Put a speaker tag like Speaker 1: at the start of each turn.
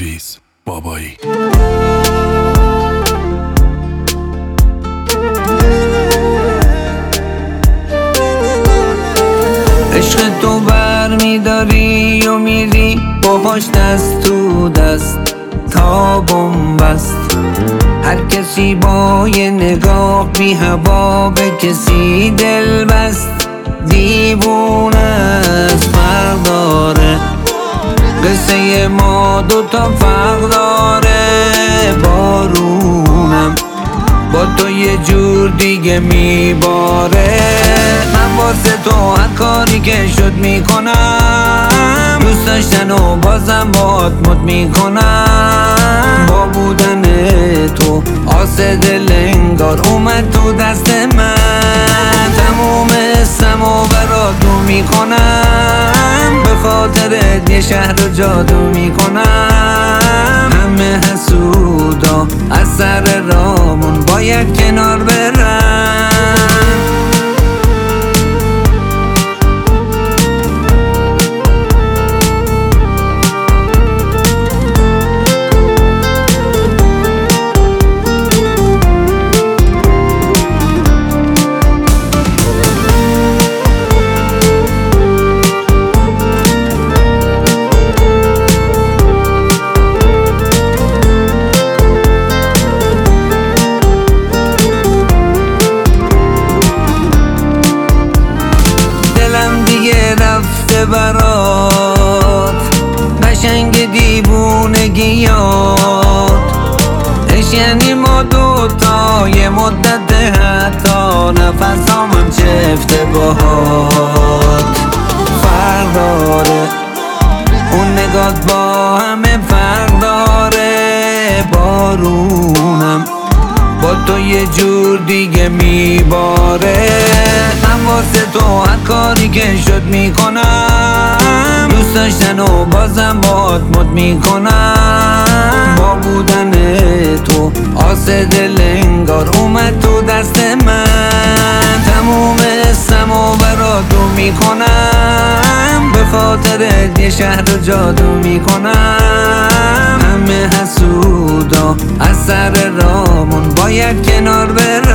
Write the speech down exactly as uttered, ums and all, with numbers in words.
Speaker 1: پرویز بابایی.
Speaker 2: عشق تو بر میداری و میری باهاش دست تو دست تا بنبست. هر کسی با یه نگاه بی هوا به کسی دل بست. دیوونه است فرق داره قصه ما دوتا فرق داره. بارونم با تو یه جور دیگه میباره. من واسه تو هر کاری که شد میکنم. دوست داشتن و بازم باهات مد میکنم. با بودن تو آس دل انگار اومد تو دست من. تموم سمو براتو میکنم. به خاطرت یه شهر رو جادو میکنم. همه حسودا از سر رامون باید کنار برن. رفته برات قشنگ دیوونگیات. عشق یعنی ما دوتا یه مدت حتی نفسامم چفته باهات. فرق داره اون نگات با همه فرق داره. بارونم با تو یه جور دیگه میباره. من واسه تو هر کاری که شد میکنم. دوست داشتن و بازم باهات مد میکنم. با بودن تو آس دل انگار اومد تو دست من. تموم سمو براتو میکنم. به خاطرت یه شهر رو جادو میکنم. همه حسودا از سر رامون باید کنار برن.